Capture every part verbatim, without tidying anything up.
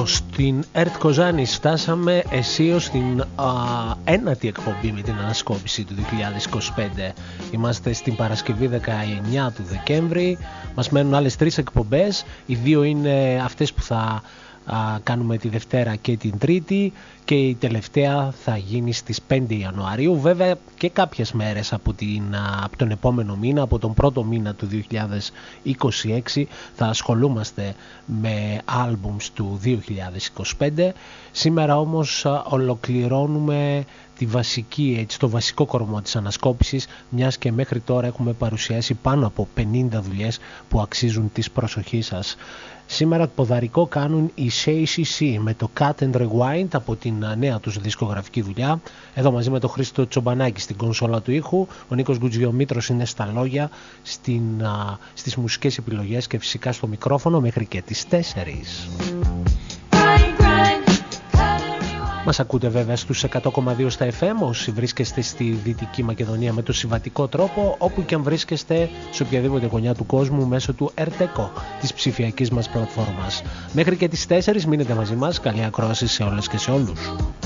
Στην Ερτ Κοζάνης φτάσαμε αισίως στην α, ένατη εκπομπή με την ανασκόπηση του δύο χιλιάδες είκοσι πέντε. Είμαστε στην Παρασκευή δεκαεννιά του Δεκέμβρη. Μας μένουν άλλες τρεις εκπομπές. Οι δύο είναι αυτές που θα α, κάνουμε τη Δευτέρα και την Τρίτη, και η τελευταία θα γίνει στις πέντε Ιανουαρίου. Βέβαια και κάποιες μέρες από, την, από τον επόμενο μήνα, από τον πρώτο μήνα του δύο χιλιάδες είκοσι έξι, θα ασχολούμαστε με άλμπουμς του δύο χιλιάδες είκοσι πέντε. Σήμερα όμως ολοκληρώνουμε τη βασική, έτσι, το βασικό κορμό της ανασκόπησης, μιας και μέχρι τώρα έχουμε παρουσιάσει πάνω από πενήντα δουλειές που αξίζουν της προσοχής σας. Σήμερα ποδαρικό κάνουν οι σι σι σι με το Cut and Rewind από την νέα τους δισκογραφική δουλειά. Εδώ μαζί με τον Χρήστο Τσομπανάκη στην κονσόλα του ήχου. Ο Νίκος Γκουτζιομήτρος είναι στα λόγια, στην, α, στις μουσικές επιλογές και φυσικά στο μικρόφωνο μέχρι και τις τέσσερις. Μας ακούτε βέβαια στους εκατό κόμμα δύο στα εφ εμ όσοι βρίσκεστε στη Δυτική Μακεδονία με το συμβατικό τρόπο, όπου και αν βρίσκεστε σε οποιαδήποτε γωνιά του κόσμου μέσω του Ερτεκό, της ψηφιακής μας πλατφόρμας. Μέχρι και τις τέσσερις μείνετε μαζί μας. Καλή ακρόαση σε όλες και σε όλους.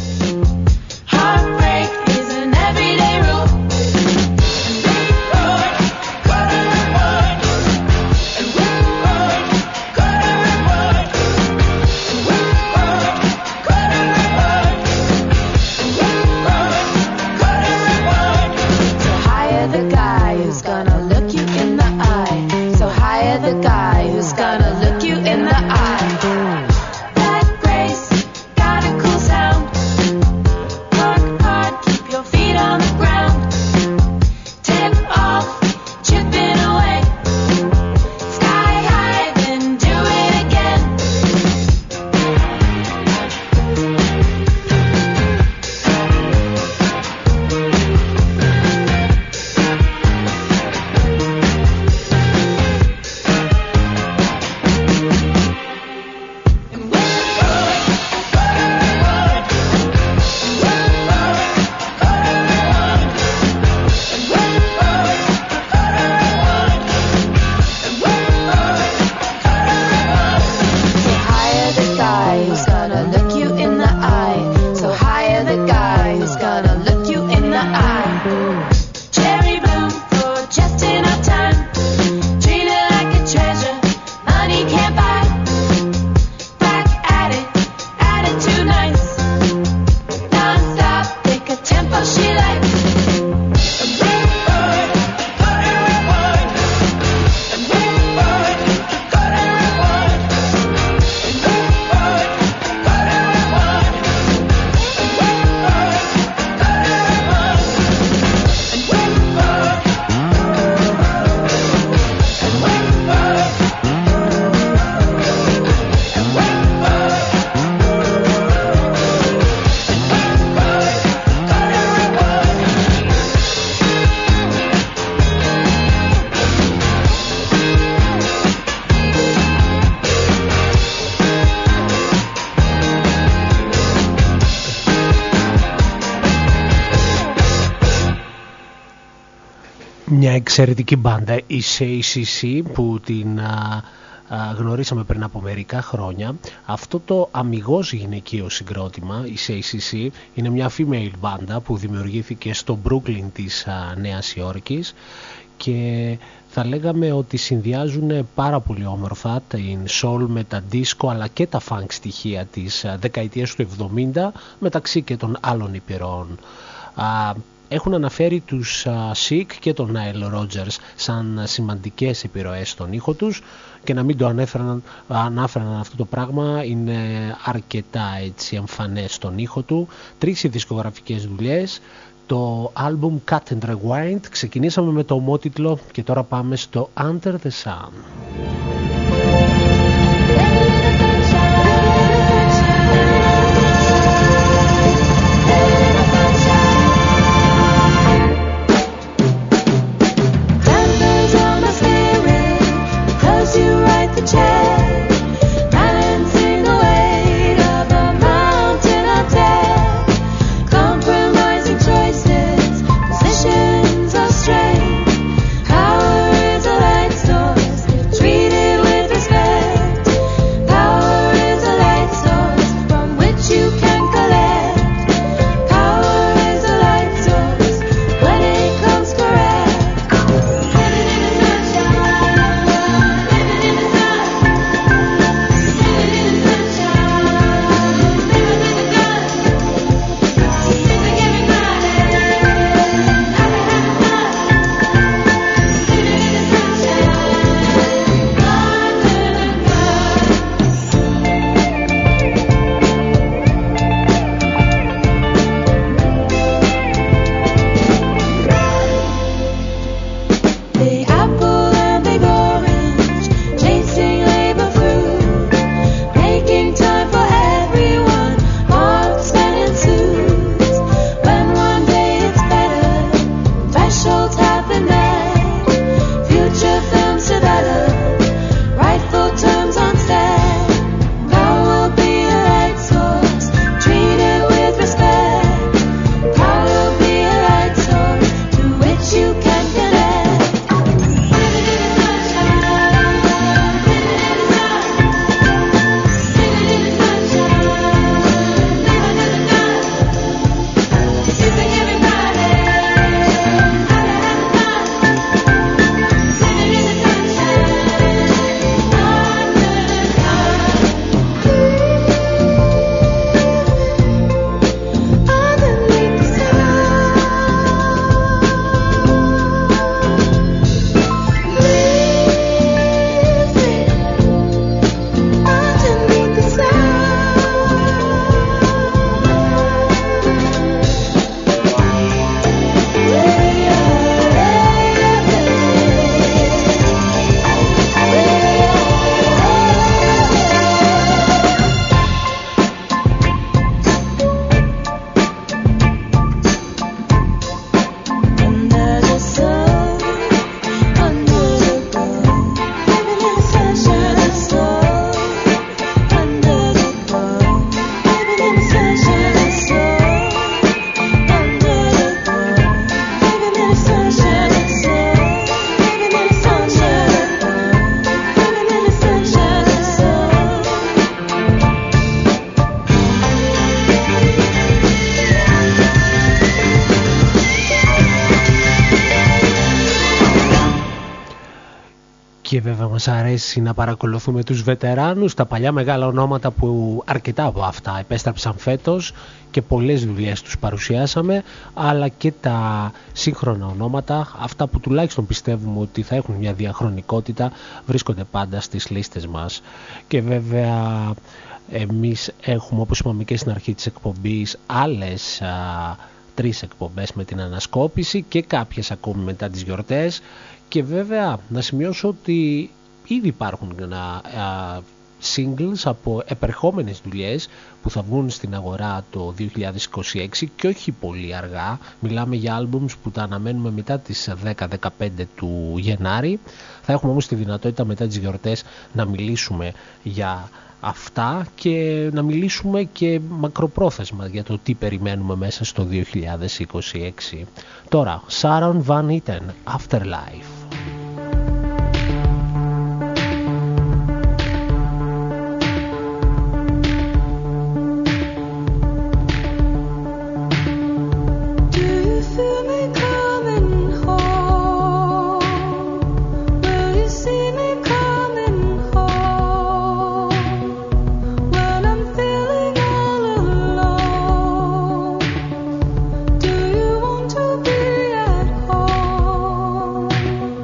Μια εξαιρετική μπάντα, η σι σι σι, που την α, α, γνωρίσαμε πριν από μερικά χρόνια. Αυτό το αμιγώς γυναικείο συγκρότημα, η σι σι σι, είναι μια female μπάντα που δημιουργήθηκε στο Brooklyn της α, Νέας Υόρκης, και θα λέγαμε ότι συνδυάζουν πάρα πολύ όμορφα την soul με τα disco αλλά και τα funk στοιχεία της δεκαετίας του εβδομήντα, μεταξύ και των άλλων υπηρών. Έχουν αναφέρει τους Chic και τον Nile Rodgers σαν σημαντικές επιρροές στον ήχο τους, και να μην το ανέφεραν, ανάφεραν αυτό το πράγμα είναι αρκετά έτσι εμφανές στον ήχο του. Τρεις δισκογραφικές δουλειές, το album Cut and Rewind. Ξεκινήσαμε με το ομότιτλο και τώρα πάμε στο Under the Sun. Treated Και βέβαια μας αρέσει να παρακολουθούμε τους βετεράνους, τα παλιά μεγάλα ονόματα που αρκετά από αυτά επέστρεψαν φέτος και πολλές δουλειές τους παρουσιάσαμε, αλλά και τα σύγχρονα ονόματα, αυτά που τουλάχιστον πιστεύουμε ότι θα έχουν μια διαχρονικότητα, βρίσκονται πάντα στις λίστες μας. Και βέβαια εμείς έχουμε, όπως είπαμε και στην αρχή της εκπομπής, άλλες α, τρεις εκπομπές με την ανασκόπηση και κάποιες ακόμη μετά τις γιορτές. Και βέβαια να σημειώσω ότι ήδη υπάρχουν α, singles από επερχόμενες δουλειές που θα βγουν στην αγορά το δύο χιλιάδες είκοσι έξι και όχι πολύ αργά. Μιλάμε για albums που τα αναμένουμε μετά τις δέκα με δεκαπέντε του Γενάρη. Θα έχουμε όμως τη δυνατότητα μετά τις γιορτές να μιλήσουμε για αυτά και να μιλήσουμε και μακροπρόθεσμα για το τι περιμένουμε μέσα στο δύο χιλιάδες είκοσι έξι. Τώρα, Sharon Van Etten, Afterlife. Do you want to be at home?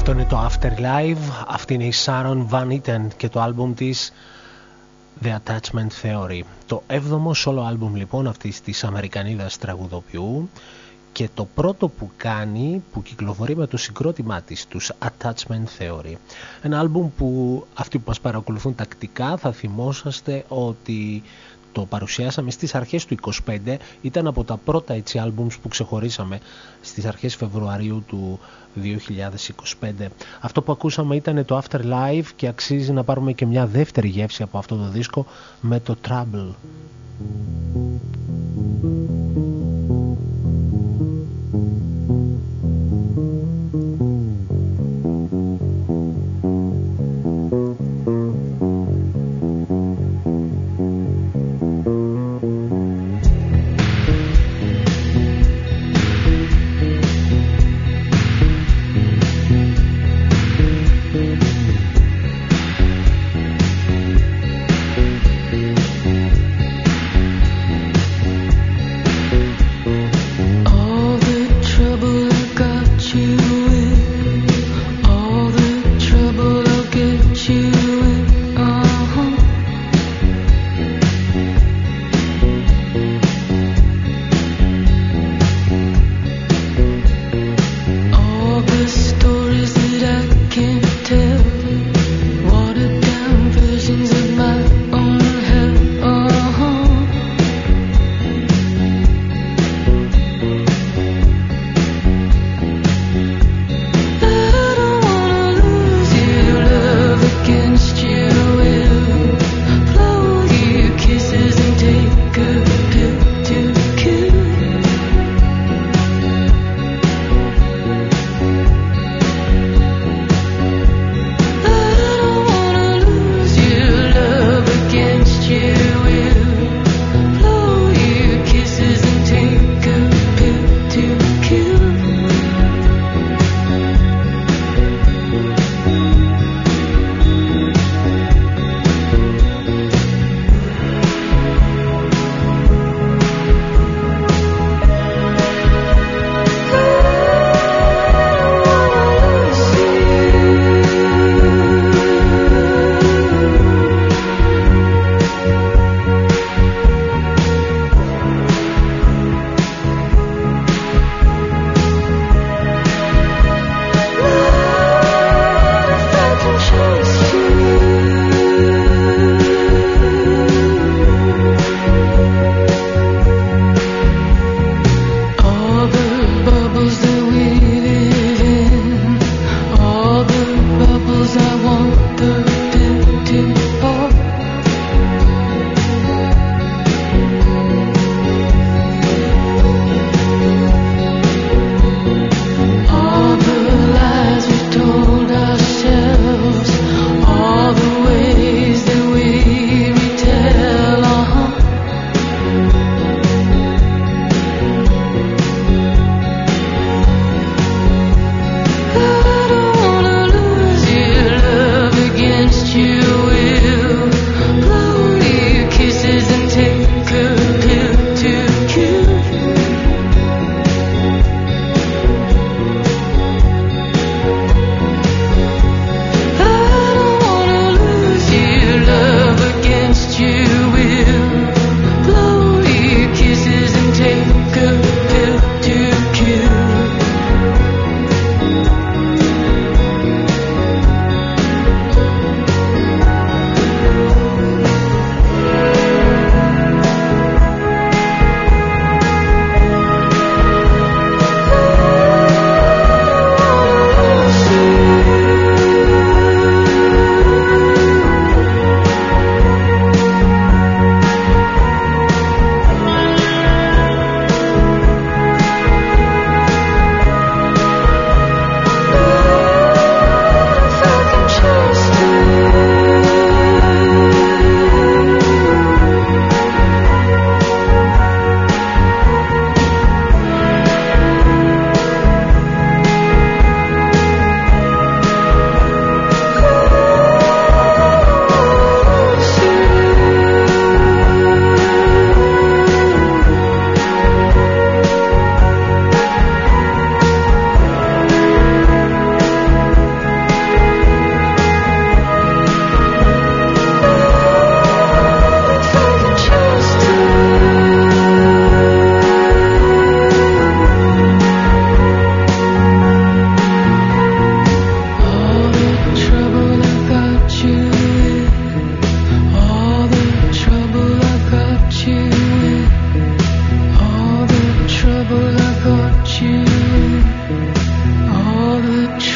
Αυτό είναι το Afterlife, αυτή είναι η Sharon Van Etten και το άλμπουμ της The Attachment Theory. Το έβδομο solo άλμπουμ λοιπόν αυτής της Αμερικανίδας τραγουδοποιού και το πρώτο που κάνει που κυκλοφορεί με το συγκρότημά της, τους Attachment Theory. Ένα άλμπουμ που αυτοί που μας παρακολουθούν τακτικά θα θυμόσαστε ότι το παρουσιάσαμε στις αρχές του είκοσι πέντε, ήταν από τα πρώτα έτσι άλμπουμς που ξεχωρίσαμε στις αρχές Φεβρουαρίου του δύο χιλιάδες είκοσι πέντε. Αυτό που ακούσαμε ήταν το Afterlife και αξίζει να πάρουμε και μια δεύτερη γεύση από αυτό το δίσκο με το Trouble.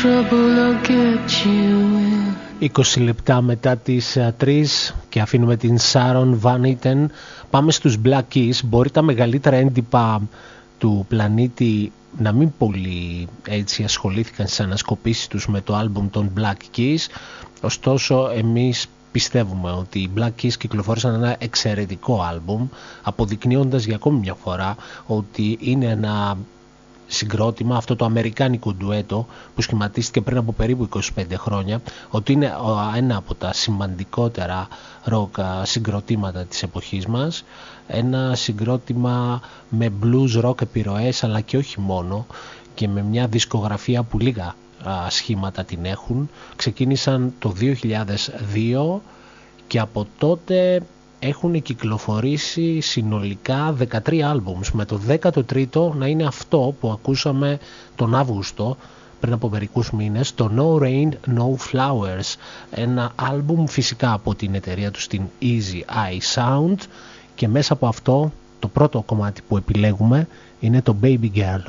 είκοσι λεπτά μετά τις τρεις και αφήνουμε την Sharon Van Etten. Πάμε στους Black Keys. Μπορεί τα μεγαλύτερα έντυπα του πλανήτη να μην πολύ έτσι ασχολήθηκαν στις ανασκοπήσεις τους με το άλμπουμ των Black Keys, ωστόσο εμείς πιστεύουμε ότι οι Black Keys κυκλοφόρησαν ένα εξαιρετικό άλμπουμ, αποδεικνύοντας για ακόμη μια φορά ότι είναι ένα συγκρότημα, αυτό το αμερικάνικο ντουέτο που σχηματίστηκε πριν από περίπου είκοσι πέντε χρόνια, ότι είναι ένα από τα σημαντικότερα ροκ συγκροτήματα της εποχής μας, ένα συγκρότημα με blues rock επιρροές αλλά και όχι μόνο, και με μια δισκογραφία που λίγα σχήματα την έχουν. Ξεκίνησαν το δύο χιλιάδες δύο και από τότε έχουν κυκλοφορήσει συνολικά δεκατρία άλμπουμς, με το δέκατο τρίτο να είναι αυτό που ακούσαμε τον Αύγουστο πριν από μερικούς μήνες, το No Rain No Flowers, ένα άλμπουμ φυσικά από την εταιρεία του στην Easy Eye Sound, και μέσα από αυτό το πρώτο κομμάτι που επιλέγουμε είναι το Baby Girl.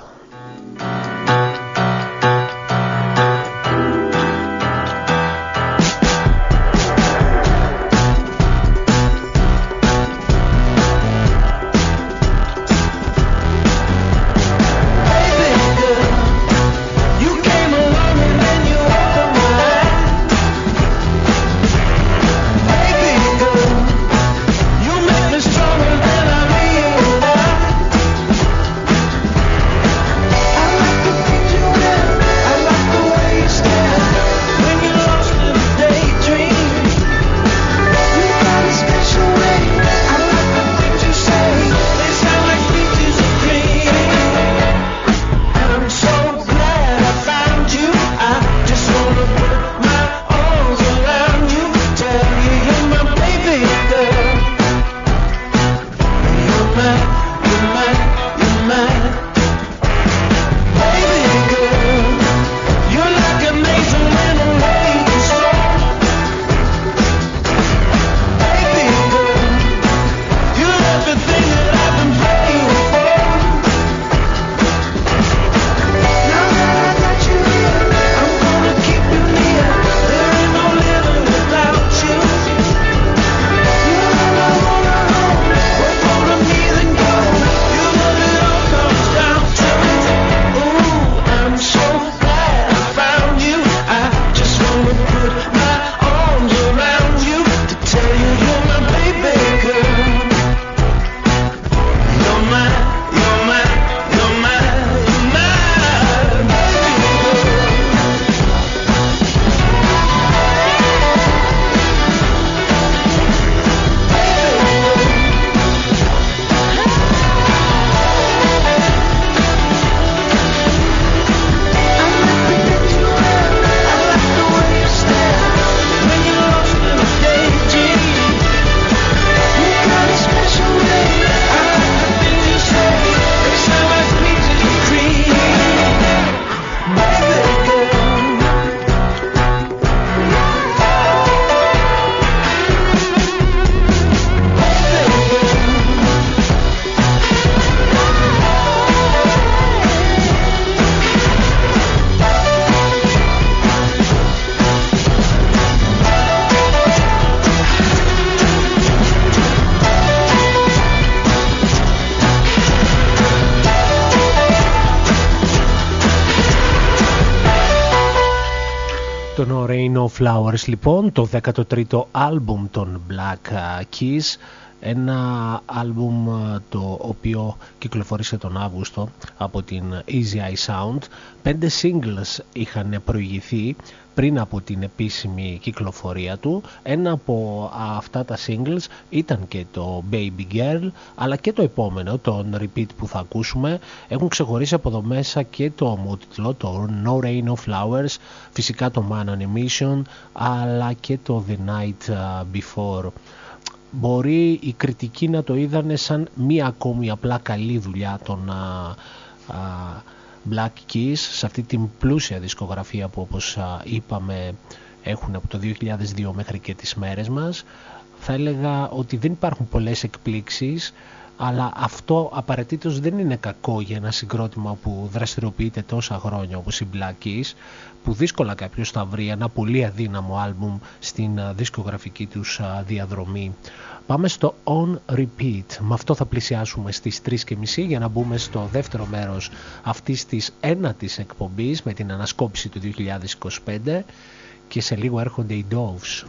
Το No Rain No Flowers λοιπόν, το δέκατο τρίτο άλμπουμ των Black Keys, ένα άλμπουμ το οποίο κυκλοφορήσε τον Αύγουστο από την Easy Eye Sound. Πέντε singles είχαν προηγηθεί πριν από την επίσημη κυκλοφορία του. Ένα από αυτά τα singles ήταν και το Baby Girl, αλλά και το επόμενο, το Repeat που θα ακούσουμε. Έχουν ξεχωρίσει από εδώ μέσα και το ομότιτλο, το No Rain No Flowers, φυσικά το Man on a Mission, αλλά και το The Night Before. Μπορεί οι κριτικοί να το είδανε σαν μία ακόμη απλά καλή δουλειά των α, α, Black Keys σε αυτή την πλούσια δισκογραφία που, όπως α, είπαμε, έχουν από το δύο χιλιάδες δύο μέχρι και τις μέρες μας. Θα έλεγα ότι δεν υπάρχουν πολλές εκπλήξεις, αλλά αυτό απαραίτητος δεν είναι κακό για ένα συγκρότημα που δραστηριοποιείται τόσα χρόνια όπως οι Black Keys, που δύσκολα κάποιος θα βρει ένα πολύ αδύναμο άλμπουμ στην δισκογραφική τους διαδρομή. Πάμε στο On Repeat. Με αυτό θα πλησιάσουμε στις τρεις και μισή για να μπούμε στο δεύτερο μέρος αυτής της ένατης εκπομπής με την ανασκόπηση του δύο χιλιάδες είκοσι πέντε, και σε λίγο έρχονται οι Doves.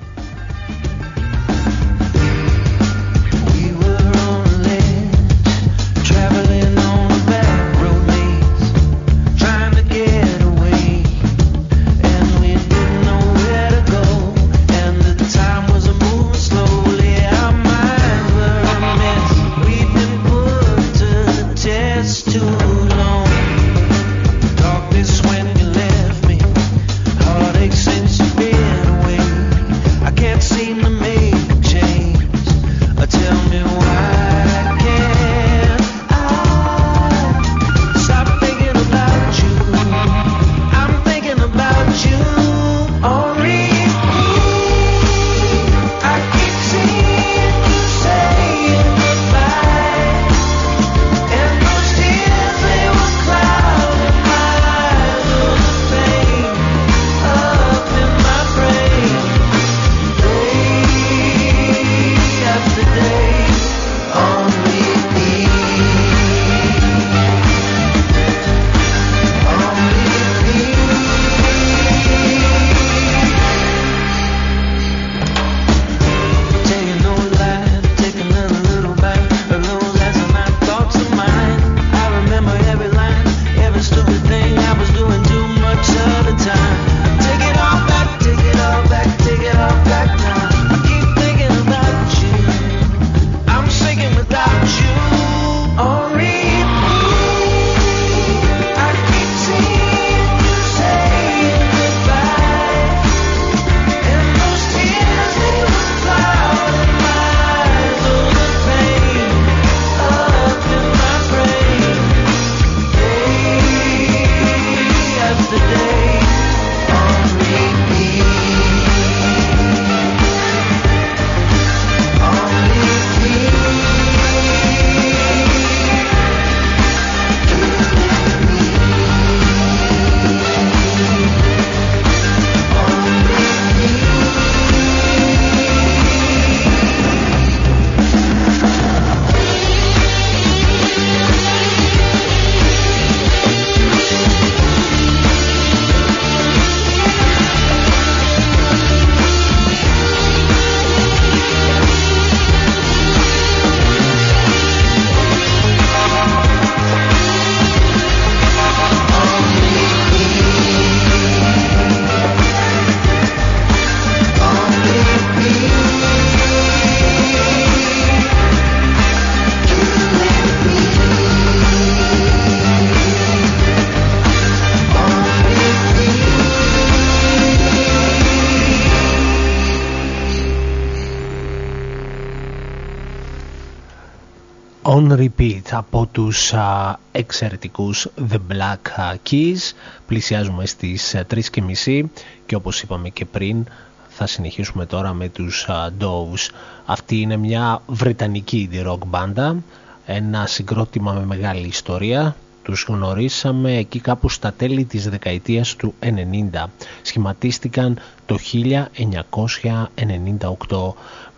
On Repeat από τους α, εξαιρετικούς The Black Keys. Πλησιάζουμε στις τρεις και μισή και όπως είπαμε και πριν θα συνεχίσουμε τώρα με τους α, Doves. Αυτή είναι μια βρετανική indie rock μπάντα, ένα συγκρότημα με μεγάλη ιστορία. Τους γνωρίσαμε εκεί κάπου στα τέλη της δεκαετίας του ενενήντα. Σχηματίστηκαν το χίλια εννιακόσια ενενήντα οκτώ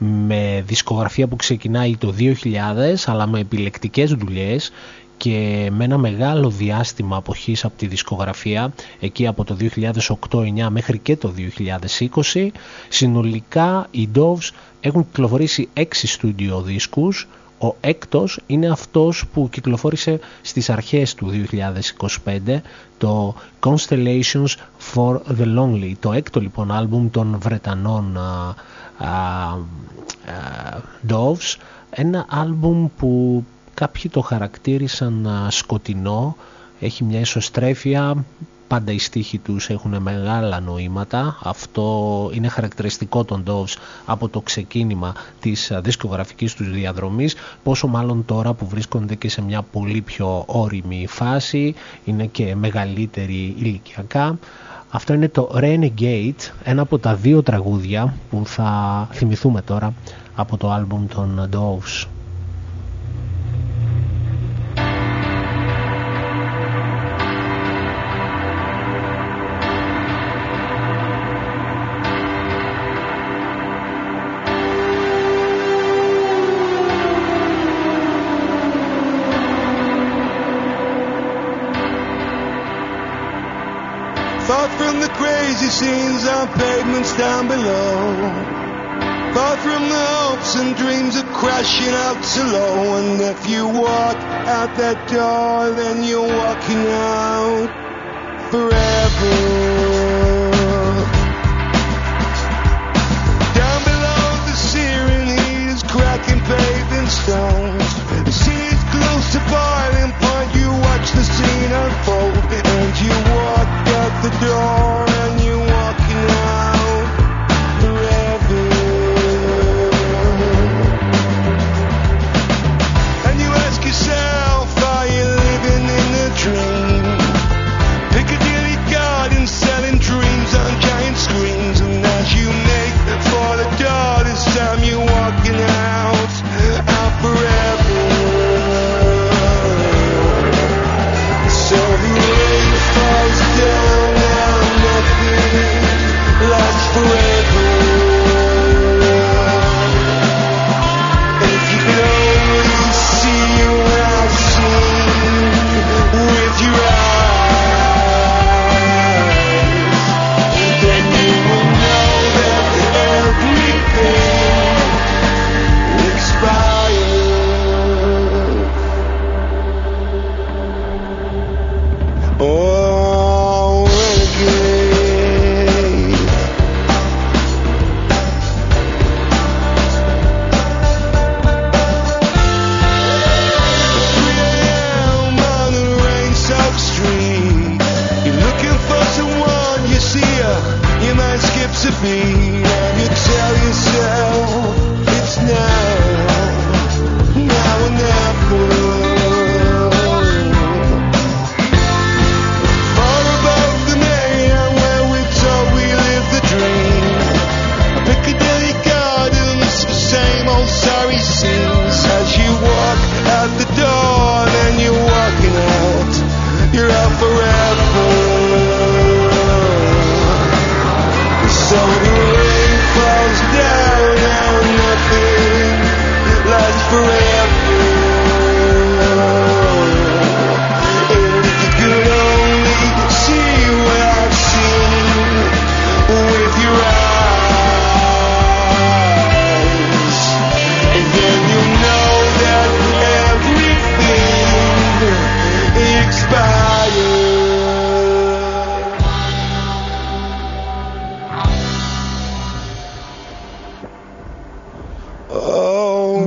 με δισκογραφία που ξεκινάει το δύο χιλιάδες, αλλά με επιλεκτικές δουλειές και με ένα μεγάλο διάστημα αποχής από τη δισκογραφία, εκεί από το δύο χιλιάδες οκτώ εννιά μέχρι και το δύο χιλιάδες είκοσι. Συνολικά οι Doves έχουν κυκλοφορήσει έξι στούντιο δίσκους. Ο έκτος είναι αυτός που κυκλοφόρησε στις αρχές του δύο χιλιάδες είκοσι πέντε, το Constellations for the Lonely, το έκτο λοιπόν άλμπουμ των Βρετανών α, α, α, Doves, ένα άλμπουμ που κάποιοι το χαρακτήρισαν α, σκοτεινό, έχει μια ισοστρέφεια, πάντα οι στίχοι τους έχουν μεγάλα νοήματα. Αυτό είναι χαρακτηριστικό των Doves από το ξεκίνημα της δισκογραφικής τους διαδρομής, πόσο μάλλον τώρα που βρίσκονται και σε μια πολύ πιο όριμη φάση, είναι και μεγαλύτεροι ηλικιακά. Αυτό είναι το Renegade, ένα από τα δύο τραγούδια που θα θυμηθούμε τώρα από το άλμπουμ των Doves. Far from the crazy scenes on pavements down below, far from the hopes and dreams of crashing out so low. And if you walk out that door, then you're walking out forever. Down below the searing heat is cracking paving stones. The sea is close to boiling point. You watch the scene unfold, and you walk out the door, and you're walking out forever. And you ask yourself, are you living in a dream? Piccadilly Gardens selling dreams on giant screens. And as you make for the door, this time you're walking out, out forever. So the rain falls down, now nothing lasts forever. If you could only see what I've seen with your eyes, then you will know that everything expired. Oh, renegade. three a.m. on a rain-soaked street. You're looking for someone, you see her, your mind skips a beat, and you tell yourself it's now, now or never. Far above the mayhem where we're told we live the dream. Piccadilly Gardens, same old sorry scenes. As you walk out the door, then you're walking out, you're out forever. So the rain falls down, now nothing lasts forever. And if you could only see what I've seen with your eyes, and then you'll know that everything expired. Oh,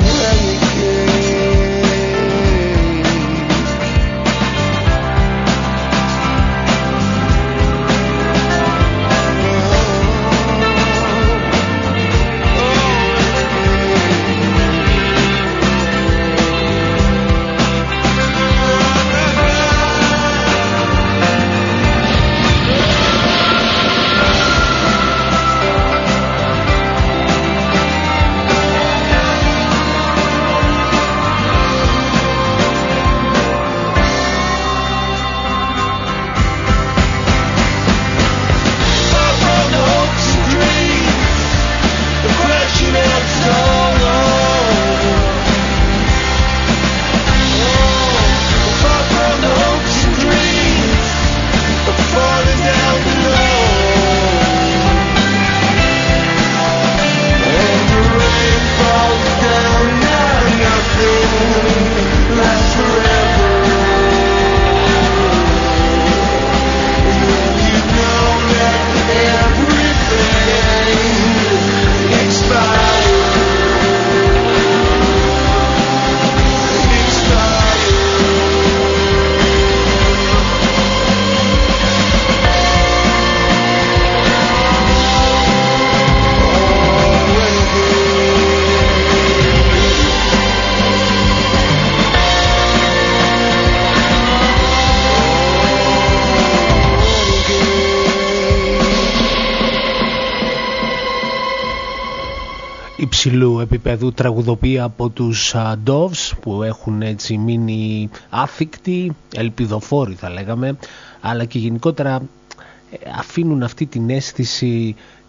υψηλού επίπεδου τραγουδοποιεί από τους uh, Doves, που έχουν έτσι μείνει άθικτοι, ελπιδοφόροι θα λέγαμε, αλλά και γενικότερα αφήνουν αυτή την αίσθηση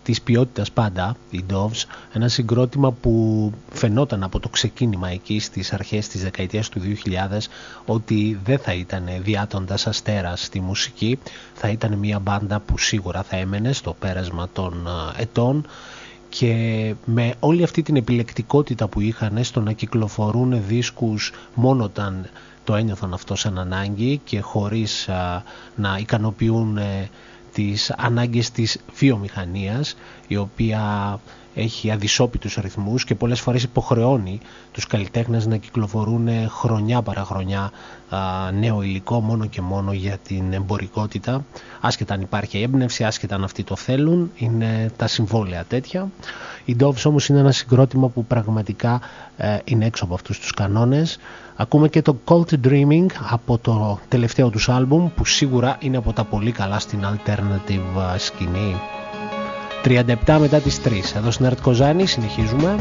της ποιότητας πάντα, οι Doves, ένα συγκρότημα που φαινόταν από το ξεκίνημα εκεί στις αρχές της δεκαετίας του δύο χιλιάδες ότι δεν θα ήταν διάτοντας αστέρας στη μουσική, θα ήταν μια μπάντα που σίγουρα θα έμενε στο πέρασμα των ετών, και με όλη αυτή την επιλεκτικότητα που είχαν στο να κυκλοφορούν δίσκους μόνο όταν το ένιωθαν αυτό σαν ανάγκη και χωρίς α, να ικανοποιούν ε, τις ανάγκες της βιομηχανίας, η οποία έχει αδυσόπιτους ρυθμούς και πολλές φορές υποχρεώνει τους καλλιτέχνες να κυκλοφορούν χρονιά παραχρονιά α, νέο υλικό μόνο και μόνο για την εμπορικότητα, άσχετα αν υπάρχει έμπνευση, άσχετα αν αυτοί το θέλουν, είναι τα συμβόλαια τέτοια. Οι Doves όμως είναι ένα συγκρότημα που πραγματικά ε, είναι έξω από αυτούς τους κανόνες. Ακούμε και το Call to Dreaming από το τελευταίο τους άλμπουμ, που σίγουρα είναι από τα πολύ καλά στην alternative σκηνή. τριάντα επτά μετά τις τρεις, εδώ στην Art Kozani συνεχίζουμε.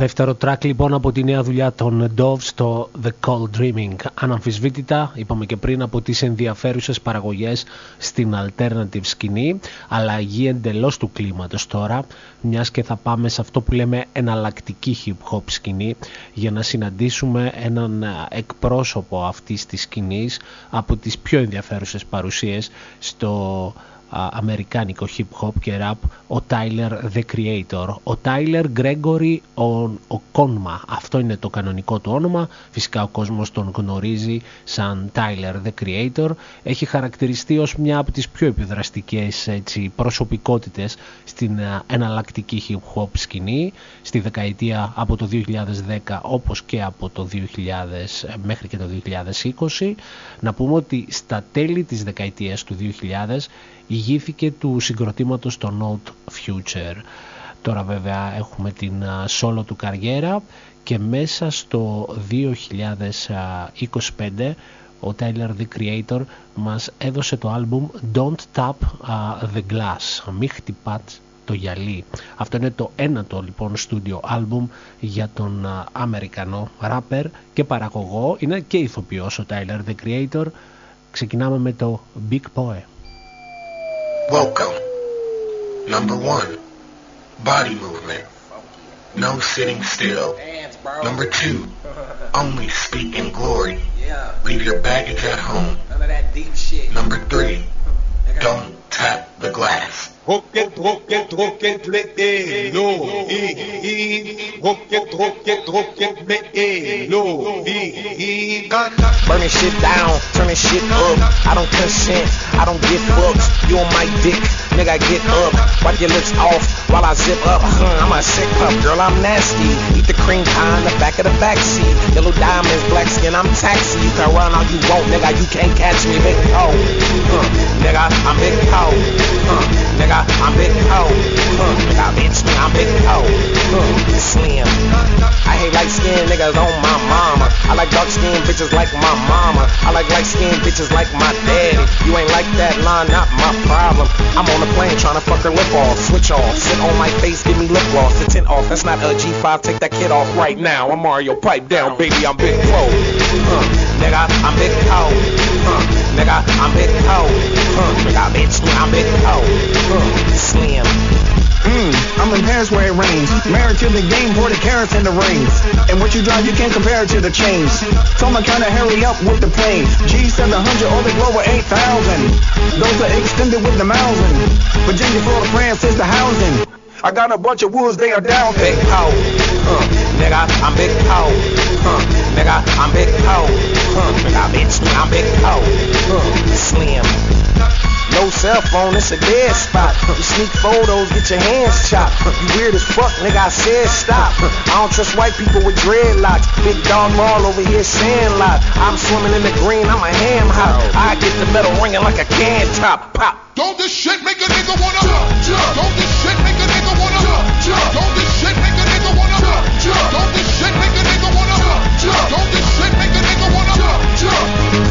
Δεύτερο track λοιπόν από τη νέα δουλειά των Dove στο The Cold Dreaming. Αναμφισβήτητα, είπαμε και πριν, από τις ενδιαφέρουσες παραγωγές στην alternative σκηνή. Αλλαγή εντελώς του κλίματος τώρα, μιας και θα πάμε σε αυτό που λέμε εναλλακτική hip hop σκηνή, για να συναντήσουμε έναν εκπρόσωπο αυτής της σκηνής από τις πιο ενδιαφέρουσες παρουσίες στο αμερικάνικο hip hop και rap, ο Tyler The Creator. Ο Tyler Gregory Okonma, αυτό είναι το κανονικό του όνομα. Φυσικά ο κόσμος τον γνωρίζει σαν Tyler The Creator. Έχει χαρακτηριστεί ως μια από τις πιο επιδραστικές, έτσι, προσωπικότητες στην εναλλακτική hip hop σκηνή στη δεκαετία από το δύο χιλιάδες δέκα όπως και από το δύο χιλιάδες μέχρι και το δύο χιλιάδες είκοσι. Να πούμε ότι στα τέλη της δεκαετίας του δύο χιλιάδες ηγήθηκε του συγκροτήματος το Note Future. Τώρα βέβαια έχουμε την solo του καριέρα και μέσα στο δύο χιλιάδες είκοσι πέντε ο Tyler The Creator μας έδωσε το άλμπουμ Don't Tap the Glass, μη χτυπάτε το γυαλί. Αυτό είναι το ένατο λοιπόν studio άλμπουμ για τον Αμερικανό rapper και παραγωγό, είναι και ηθοποιός ο Tyler The Creator. Ξεκινάμε με το Big Poe. Welcome. Number one, body movement. No sitting still. Number two, only speak in glory. Leave your baggage at home. Number three, don't tap the glass. Rocket, rocket, rocket, mélo, i, i. Rocket, rocket, rocket, mélo, i, i. Burning shit down, turning shit up. I don't consent, I don't get fucked. You on my dick, nigga, get up. Wipe your lips off while I zip up. Hmm, I'm a sick pup, girl, I'm nasty. Eat the cream pie in the back of the backseat. Yellow diamonds, black skin, I'm taxi. You can run all you want, nigga, you can't catch me, big ho. Uh, nigga, I'm big ho. Uh, nigga, I'm big ho. Uh, nigga, bitch, me, I'm big ho. Uh, slim. I hate light skinned niggas on my mama. I like dark skinned bitches like my mama. I like light skinned bitches like my daddy. You ain't like that, nah, not my problem. I'm on the plane trying to fuck her lip off. Switch off, sit on my face, give me lip gloss. The tint off, that's not a G five, take that kid off right now. I'm Mario, pipe down, baby, I'm big pro. Uh, nigga, I'm big ho. Uh, nigga, I'm big ho. Uh, nigga, bitch, me, I'm big ho. Uh, slim. Mm, I'm in Paris where it rains. Married to the game, pour the carrots in the rain. And what you drive, you can't compare it to the chains. Told my kinda hurry up with the plane. G seven hundred, all the Glover eight thousand. Those are extended with the Mountain. Virginia, Florida, France is the housing. I got a bunch of wolves, they are down. Big ho, uh, nigga, I'm big ho. Uh, nigga, I'm big ho. Uh, nigga, bitch, me, I'm big ho. Uh, slim. No cell phone, it's a dead spot. You sneak photos, get your hands chopped. You weird as fuck, nigga, I said stop. I don't trust white people with dreadlocks. Big dog mall over here, sandlot. I'm swimming in the green, I'm a ham hop. I get the metal ringing like a can top. Pop. Don't this shit make a nigga wanna jump, jump. Don't this shit make a nigga wanna jump, jump. Don't this shit make a nigga wanna jump, jump. Don't this shit make a nigga wanna jump, jump. Don't this shit make a nigga wanna jump, jump.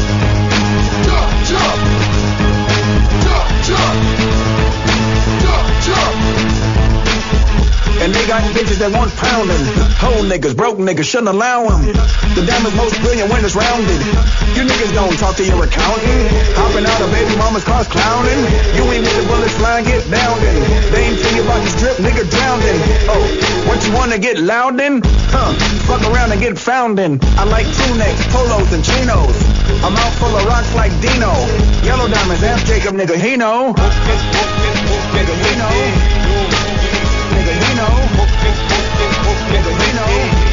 Jump, jump. Jump, jump. Jump, jump. And they got bitches that want pounding. Whole niggas, broke niggas, shouldn't allow them. The diamond's most brilliant when it's rounded. You niggas don't talk to your accountant. Hopping out of baby mama's cars clowning. You ain't with the bullets flying, get downed in. They ain't thinking about this drip, nigga drowning. Oh, what you wanna get loud in? Huh, fuck around and get found in. I like crew necks, polos and chinos. I'm out full of rocks like Dino. Yellow diamonds, ask Jacob, nigga, he know. Nigga, he know. Nigga, he know. Nigga, he know.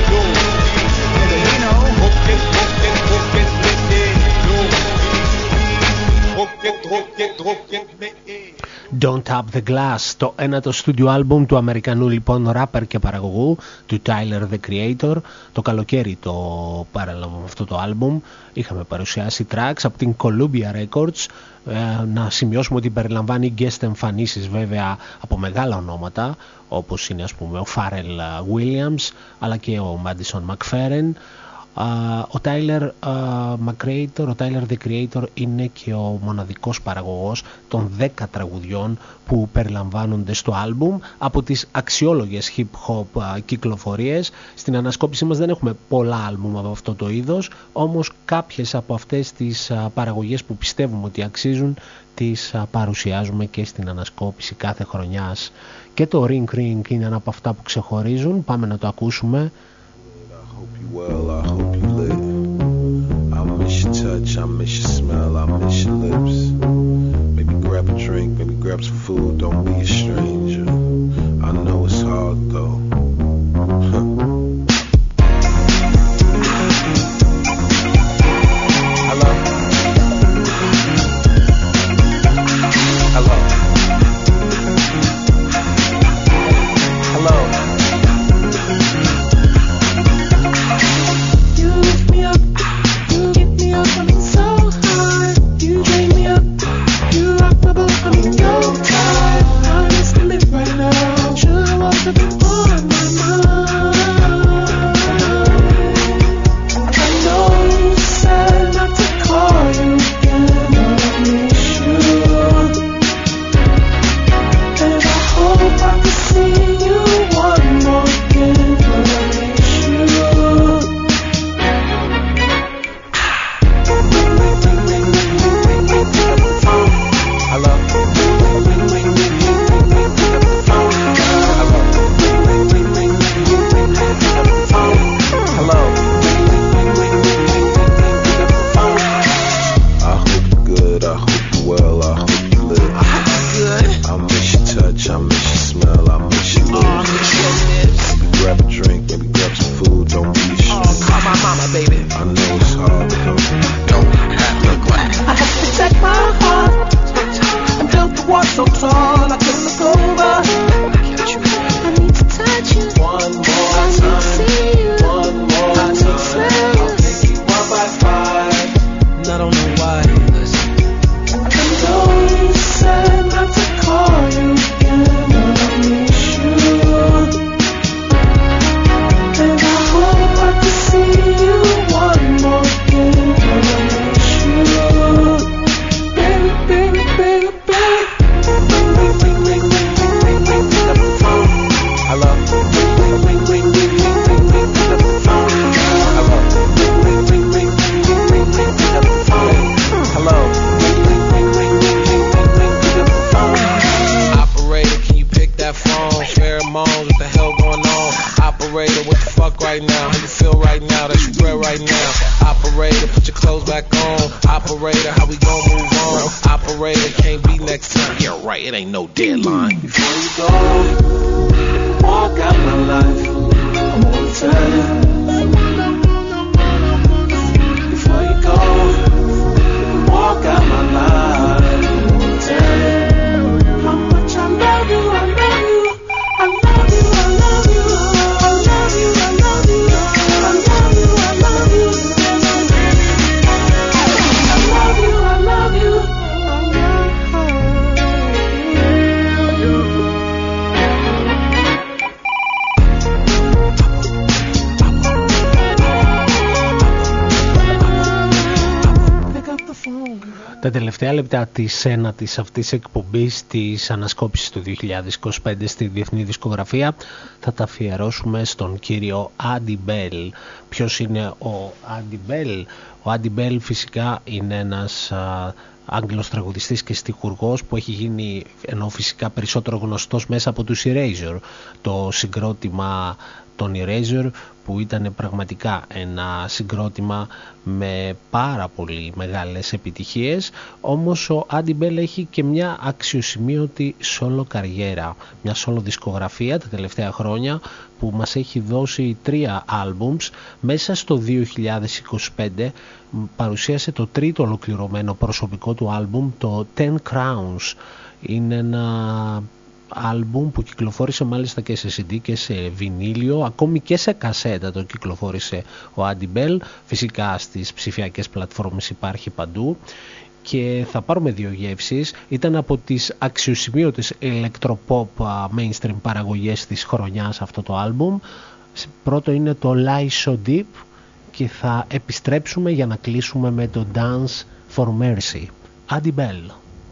Nigga, he know. Don't Tap the Glass, το ένατο studio album του Αμερικανού λοιπόν rapper και παραγωγού, του Tyler The Creator. Το καλοκαίρι το παρέλαβαμε αυτό το album. Είχαμε παρουσιάσει tracks από την Columbia Records. Ε, να σημειώσουμε ότι περιλαμβάνει guest εμφανίσεις βέβαια από μεγάλα ονόματα, όπως είναι ας πούμε ο Pharrell Williams αλλά και ο Madison McFerrin. Ο Tyler McCreator, ο Tyler the Creator είναι και ο μοναδικός παραγωγός των δέκα τραγουδιών που περιλαμβάνονται στο άλμπουμ από τις αξιόλογες hip hop κυκλοφορίες. Στην ανασκόπησή μας δεν έχουμε πολλά άλμπουμ από αυτό το είδος, όμως κάποιες από αυτές τις παραγωγές που πιστεύουμε ότι αξίζουν τις παρουσιάζουμε και στην ανασκόπηση κάθε χρονιάς. Και το Ring Ring είναι ένα από αυτά που ξεχωρίζουν. Πάμε να το ακούσουμε. Well, I hope you lit. I miss your touch, I miss your smell, I miss your lips. Maybe grab a drink, maybe grab some food, don't be a stranger. I know it's hard though. Hello? Hello? Hello? Τα τελευταία λεπτά της ένατης αυτής εκπομπής της ανασκόπησης του δύο χιλιάδες είκοσι πέντε στη διεθνή δισκογραφία θα τα αφιερώσουμε στον κύριο Andy Bell. Ποιος είναι ο Andy Bell? Ο Andy Bell φυσικά είναι ένας α, Άγγλος τραγουδιστής και στιχουργός που έχει γίνει, ενώ φυσικά περισσότερο γνωστός μέσα από τους Erasure, το συγκρότημα των Erasure που ήταν πραγματικά ένα συγκρότημα με πάρα πολύ μεγάλες επιτυχίες. Όμως ο Andy Bell έχει και μια αξιοσημείωτη solo καριέρα, μια solo δισκογραφία τα τελευταία χρόνια που μας έχει δώσει τρία άλμπουμς. Μέσα στο δύο χιλιάδες είκοσι πέντε παρουσίασε το τρίτο ολοκληρωμένο προσωπικό του άλμπουμ, το Ten Crowns. Είναι ένα άλμπουμ που κυκλοφόρησε μάλιστα και σε σι ντι και σε βινίλιο, ακόμη και σε κασέτα το κυκλοφόρησε ο Andy Bell. Φυσικά στις ψηφιακές πλατφόρμες υπάρχει παντού. Και θα πάρουμε δύο γεύσεις. Ήταν από τις αξιοσημείωτες electropop mainstream παραγωγές της χρονιάς αυτό το άλμπουμ. Πρώτο είναι το Lie So Deep και θα επιστρέψουμε για να κλείσουμε με το Dance for Mercy. Addie Bell.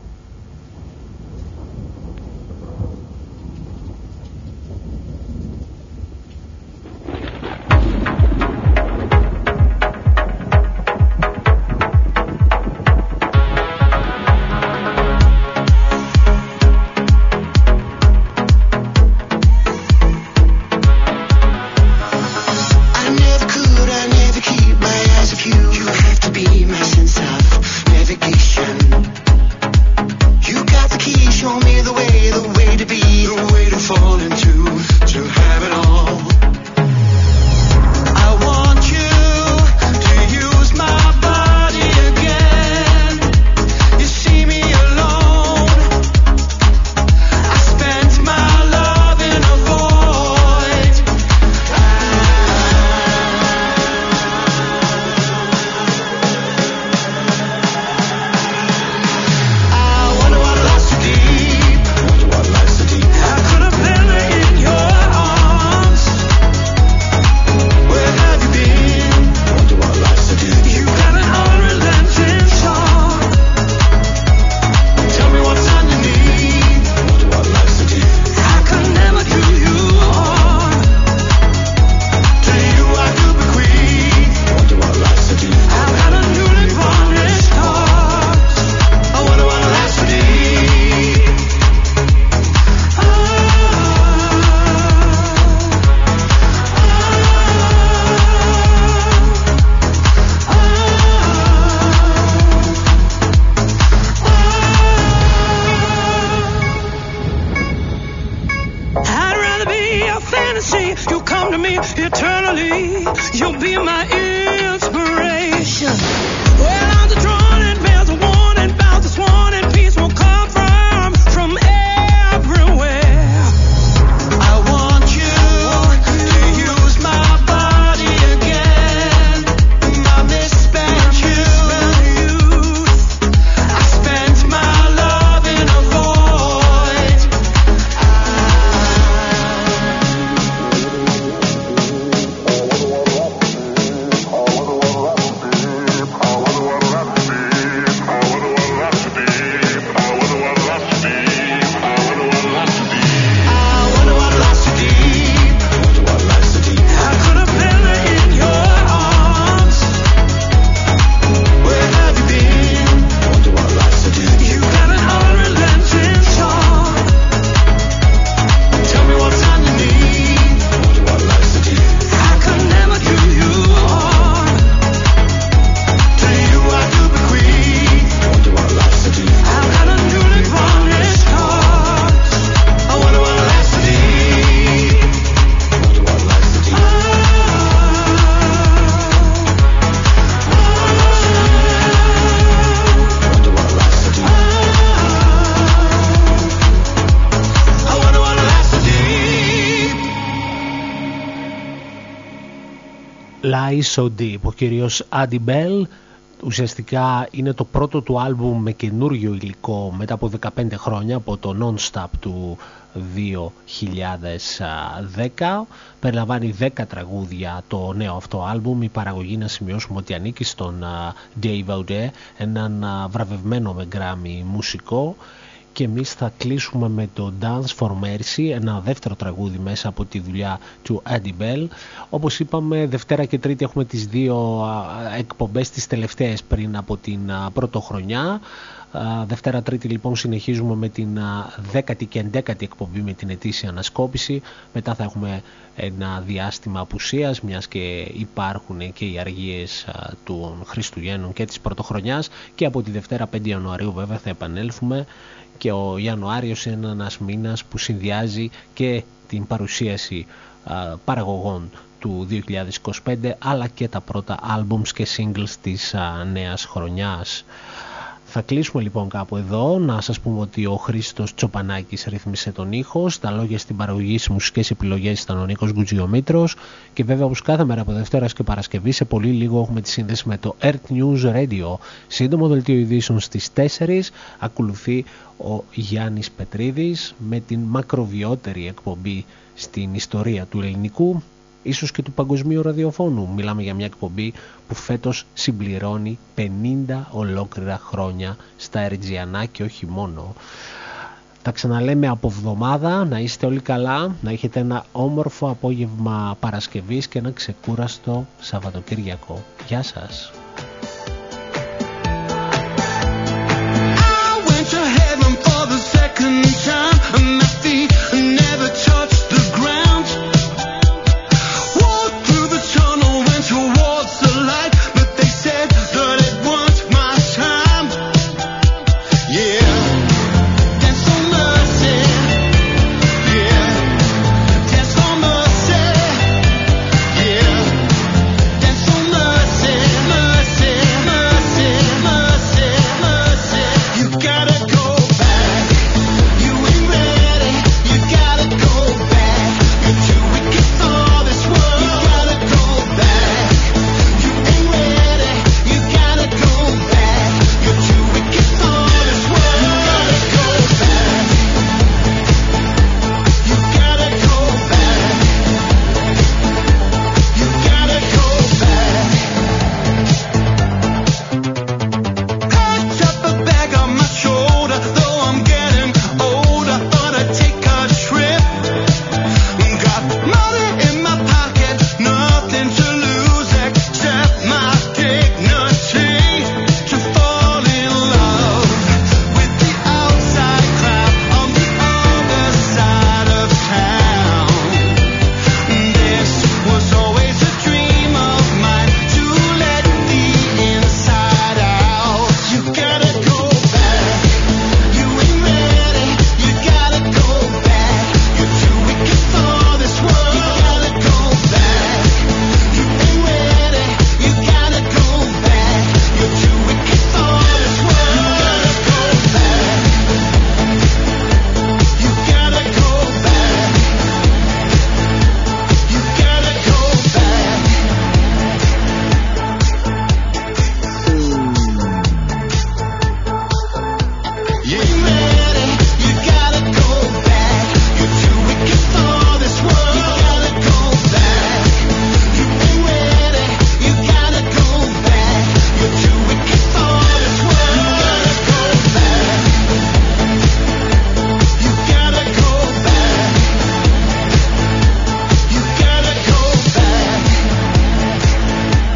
Lie So Deep, ο κύριος Addie Bell. Ουσιαστικά είναι το πρώτο του άλμπουμ με καινούργιο υλικό μετά από δεκαπέντε χρόνια, από το Non-Stop του δύο χιλιάδες δέκα. Περιλαμβάνει δέκα τραγούδια το νέο αυτό άλμπουμ. Η παραγωγή, να σημειώσουμε ότι ανήκει στον Dave Audet, έναν βραβευμένο με Grammy μουσικό. Και εμείς θα κλείσουμε με το Dance for Mercy, ένα δεύτερο τραγούδι μέσα από τη δουλειά του Addie Bell. Όπως είπαμε, Δευτέρα και Τρίτη έχουμε τις δύο εκπομπές, τις τελευταίες πριν από την πρωτοχρονιά. Δευτέρα Τρίτη λοιπόν συνεχίζουμε με την δέκατη και ενδέκατη εκπομπή με την ετήσια ανασκόπηση. Μετά θα έχουμε ένα διάστημα απουσίας, μιας και υπάρχουν και οι αργίες των Χριστουγέννων και της πρωτοχρονιάς, και από τη Δευτέρα πέντε Ιανουαρίου βέβαια θα επανέλθουμε. Και ο Ιανουάριος είναι ένας μήνας που συνδυάζει και την παρουσίαση α, παραγωγών του δύο χιλιάδες είκοσι πέντε, αλλά και τα πρώτα albums και singles της α, νέας χρονιάς. Θα κλείσουμε λοιπόν κάπου εδώ. Να σας πούμε ότι ο Χρήστος Τσοπανάκης ρύθμισε τον ήχο. Στα λόγια, στην παραγωγή, στις μουσικές επιλογές ήταν ο Νίκος Γκουτζιομήτρος. Και βέβαια, όπως κάθε μέρα από Δευτέρας και Παρασκευή, σε πολύ λίγο έχουμε τη σύνδεση με το Earth News Radio. Σύντομο δελτίο ειδήσεων στις τέσσερις. Ακολουθεί ο Γιάννης Πετρίδης με την μακροβιότερη εκπομπή στην ιστορία του ελληνικού. ίσως και του παγκοσμίου ραδιοφώνου. Μιλάμε για μια εκπομπή που φέτος συμπληρώνει πενήντα ολόκληρα χρόνια στα ερτζιανά και όχι μόνο. Τα ξαναλέμε από εβδομάδα, να είστε όλοι καλά, να έχετε ένα όμορφο απόγευμα Παρασκευής και ένα ξεκούραστο Σαββατοκύριακο. Γεια σας.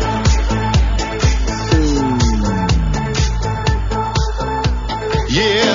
Yeah.